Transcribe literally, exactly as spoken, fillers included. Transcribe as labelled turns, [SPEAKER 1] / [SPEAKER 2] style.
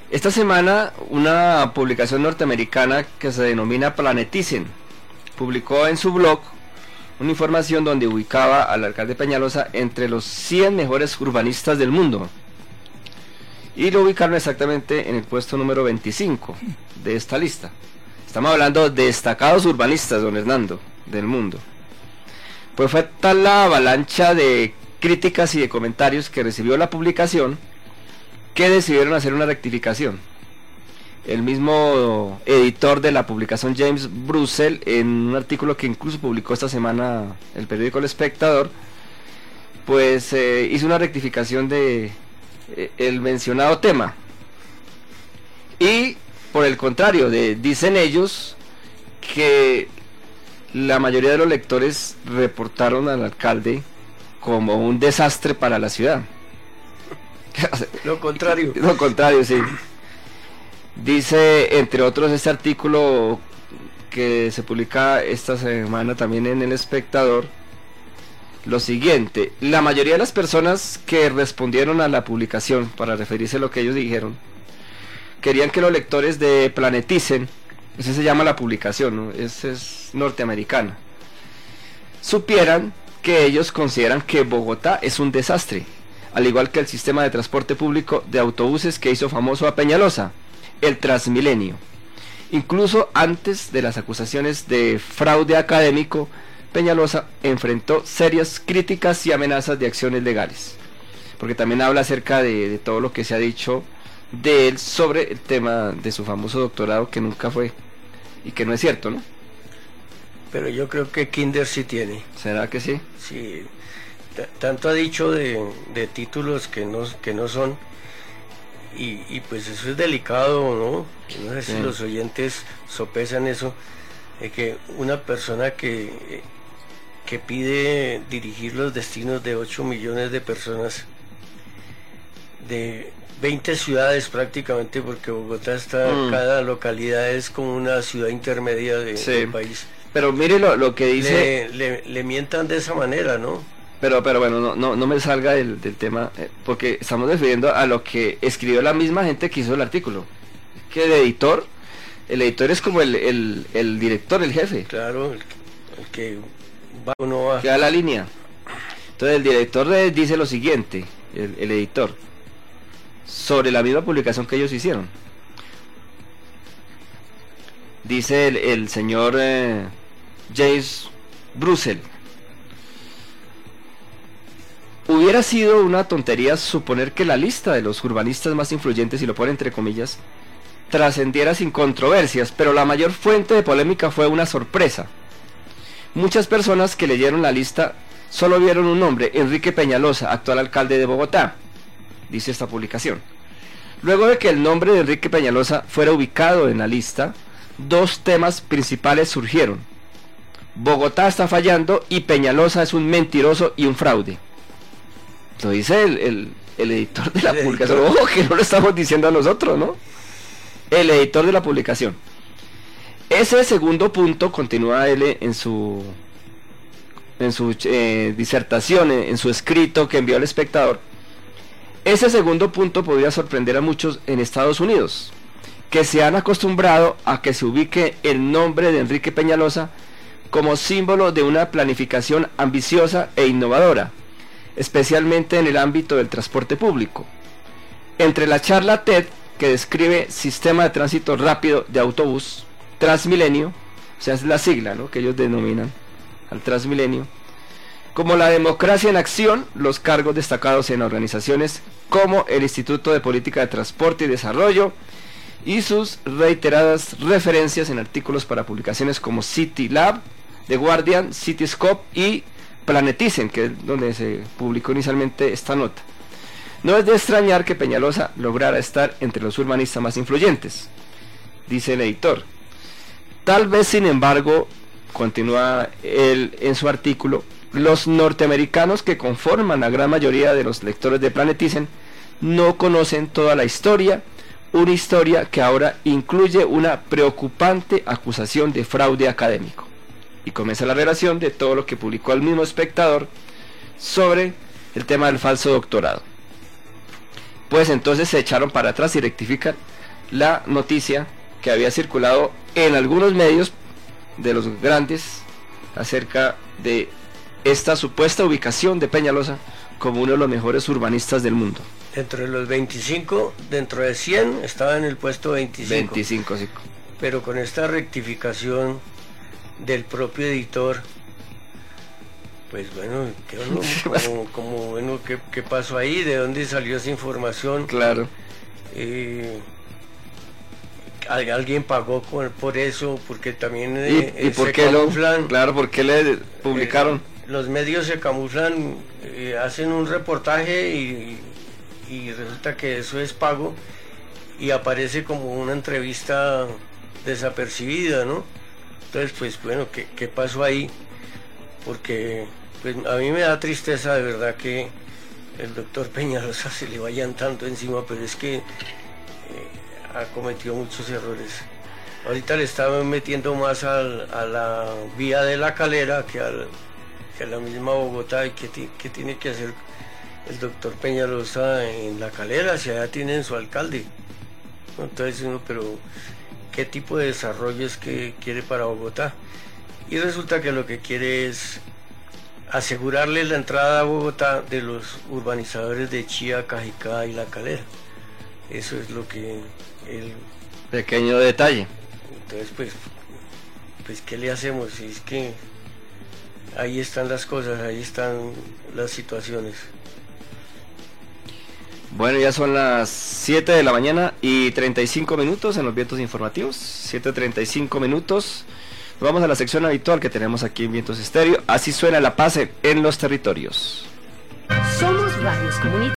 [SPEAKER 1] Esta semana una publicación norteamericana que se denomina Planetizen publicó en su blog una información donde ubicaba al alcalde Peñalosa entre los cien mejores urbanistas del mundo, y lo ubicaron exactamente en el puesto número veinticinco de esta lista. Estamos hablando de destacados urbanistas, don Hernando, del mundo. Pues fue tal la avalancha de críticas y de comentarios que recibió la publicación que decidieron hacer una rectificación. El mismo editor de la publicación, James Brussel, en un artículo que incluso publicó esta semana el periódico El Espectador, pues eh, hizo una rectificación de eh, el mencionado tema. Y por el contrario, de, dicen ellos que la mayoría de los lectores reportaron al alcalde como un desastre para la ciudad.
[SPEAKER 2] Lo contrario.
[SPEAKER 1] Lo contrario, sí. Dice, entre otros, este artículo que se publica esta semana también en El Espectador, lo siguiente: la mayoría de las personas que respondieron a la publicación, para referirse a lo que ellos dijeron, querían que los lectores de Planetizen, ese se llama la publicación, ¿no? Es, es norteamericana, supieran que ellos consideran que Bogotá es un desastre, al igual que el sistema de transporte público de autobuses que hizo famoso a Peñalosa, el Transmilenio. Incluso antes de las acusaciones de fraude académico, Peñalosa enfrentó serias críticas y amenazas de acciones legales, porque también habla acerca de, de todo lo que se ha dicho de él sobre el tema de su famoso doctorado, que nunca fue y que no es cierto, ¿no?
[SPEAKER 2] Pero yo creo que Kinder sí tiene.
[SPEAKER 1] ¿Será que sí?
[SPEAKER 2] Sí, tanto ha dicho de, de títulos que no, que no son. Y, y pues eso es delicado, ¿no? No sé si sí. Los oyentes sopesan eso, de que una persona que, que pide dirigir los destinos de ocho millones de personas, de veinte ciudades prácticamente, porque Bogotá está, mm. cada localidad es como una ciudad intermedia de, sí. del país.
[SPEAKER 1] Pero mire lo, lo que dice...
[SPEAKER 2] Le, le, le mientan de esa manera, ¿no?
[SPEAKER 1] Pero, pero bueno, no, no, no me salga del, del tema, eh, porque estamos refiriendo a lo que escribió la misma gente que hizo el artículo. Que el editor, el editor es como el, el, el director, el jefe.
[SPEAKER 2] Claro, el, el que va o no va.
[SPEAKER 1] Que da la línea. Entonces el director de, dice lo siguiente, el, el editor, sobre la misma publicación que ellos hicieron. Dice el, el señor eh, James Brussel: hubiera sido una tontería suponer que la lista de los urbanistas más influyentes, y lo pone entre comillas, trascendiera sin controversias, pero la mayor fuente de polémica fue una sorpresa. Muchas personas que leyeron la lista solo vieron un nombre: Enrique Peñalosa, actual alcalde de Bogotá, dice esta publicación. Luego de que el nombre de Enrique Peñalosa fuera ubicado en la lista, dos temas principales surgieron: Bogotá está fallando y Peñalosa es un mentiroso y un fraude. Lo dice el, el, el editor de la el publicación. Editor. Ojo, que no lo estamos diciendo a nosotros, ¿no? El editor de la publicación. Ese segundo punto, continúa él en su en su eh, disertación, en, en su escrito que envió al Espectador. Ese segundo punto podría sorprender a muchos en Estados Unidos, que se han acostumbrado a que se ubique el nombre de Enrique Peñalosa como símbolo de una planificación ambiciosa e innovadora, especialmente en el ámbito del transporte público. Entre la charla TED, que describe Sistema de Tránsito Rápido de Autobús, Transmilenio, o sea, es la sigla, ¿no?, que ellos denominan al Transmilenio, como la democracia en acción, los cargos destacados en organizaciones como el Instituto de Política de Transporte y Desarrollo, y sus reiteradas referencias en artículos para publicaciones como City Lab, The Guardian, Cityscope y Planetizen, que es donde se publicó inicialmente esta nota. No es de extrañar que Peñalosa lograra estar entre los urbanistas más influyentes, dice el editor. Tal vez, sin embargo, continúa él en su artículo, los norteamericanos que conforman la gran mayoría de los lectores de Planetizen no conocen toda la historia, una historia que ahora incluye una preocupante acusación de fraude académico. Y comienza la relación de todo lo que publicó el mismo Espectador sobre el tema del falso doctorado. pues entonces se echaron para atrás y rectifican la noticia que había circulado en algunos medios de los grandes acerca de esta supuesta ubicación de Peñalosa como uno de los mejores urbanistas del mundo.
[SPEAKER 2] Dentro de los veinticinco, dentro de cien, estaba en el puesto veinticinco.
[SPEAKER 1] veinticinco, sí.
[SPEAKER 2] Pero con esta rectificación del propio editor, pues bueno, ¿qué, uno, como, como, bueno, ¿qué, qué pasó ahí? ¿De dónde salió esa información?
[SPEAKER 1] Claro.
[SPEAKER 2] Eh, alguien pagó por, por eso, porque también
[SPEAKER 1] eh, ¿Y, y por
[SPEAKER 2] se
[SPEAKER 1] qué
[SPEAKER 2] camuflan,
[SPEAKER 1] lo, claro, ¿por qué le publicaron?
[SPEAKER 2] Eh, los medios se camuflan, eh, hacen un reportaje y, y resulta que eso es pago y aparece como una entrevista desapercibida, ¿no? Entonces, pues bueno, ¿qué, qué pasó ahí? Porque pues, a mí me da tristeza de verdad que el doctor Peñalosa se le vayan tanto encima, pero es que eh, ha cometido muchos errores. Ahorita le estaban metiendo más al, a la vía de La Calera que, al, que a la misma Bogotá. ¿Y qué, qué tiene que hacer el doctor Peñalosa en La Calera? Si allá tienen su alcalde. Entonces uno, pero ¿qué tipo de desarrollo es que quiere para Bogotá? Y resulta que lo que quiere es asegurarle la entrada a Bogotá de los urbanizadores de Chía, Cajicá y La Calera. Eso es lo que él...
[SPEAKER 1] Pequeño detalle.
[SPEAKER 2] Entonces, pues, pues, ¿qué le hacemos? Si es que ahí están las cosas, ahí están las situaciones.
[SPEAKER 1] Bueno, ya son las siete de la mañana y treinta y cinco minutos en los vientos informativos. siete treinta y cinco minutos. Vamos a la sección habitual que tenemos aquí en Vientos Estéreo. Así suena la paz en los territorios.
[SPEAKER 3] Somos radios comunitarios.